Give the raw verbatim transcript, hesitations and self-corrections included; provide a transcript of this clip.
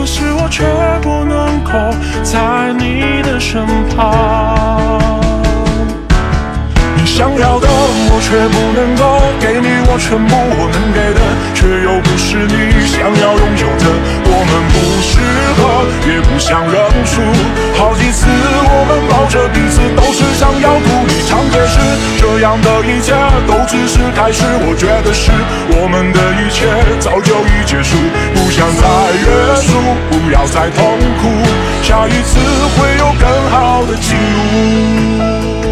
可是我却不能够在你的身旁。你想要的我却不能够给你，我全部我能给的却又不是你想要拥有的。我们不适合，也不想认输，好几次我们抱着彼此都是想要哭，一场解释这样的一切都只是开始。我觉得是我们的一切早就已结束，不想再约束，不要再痛苦，下一次会有更好的记录。